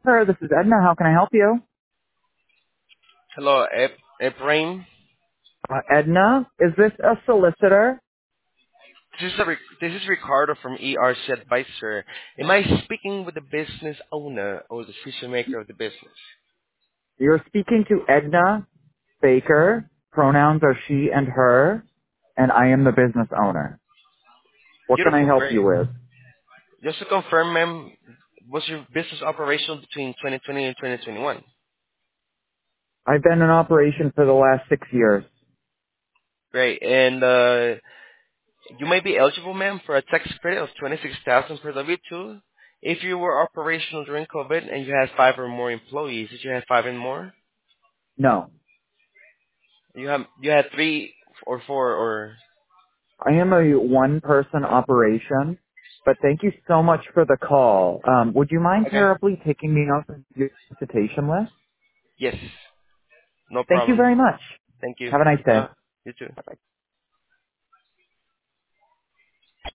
Sir, this is Edna. How can I help you? Hello, Ephraim. Edna, is this a solicitor? This is Ricardo from ERC Advisor. Am I speaking with the business owner or the decision maker of the business? You're speaking to Edna Baker. Pronouns are she and her, and I am the business owner. What can I Beautiful, help you great. with? Just to confirm, ma'am, was your business operational between 2020 and 2021? I've been in operation for the last 6 years. Great. And you may be eligible, ma'am, for a tax credit of 26,000 per W-2 if you were operational during COVID and you had 5 or more employees. Did you have 5 and more? No. You had 3 or 4 or I am a one-person operation, but thank you so much for the call. Would you mind okay. terribly taking me off of your solicitation list? Yes. No Thank you problem. very much. Thank you. Have a nice day. You too. Bye-bye.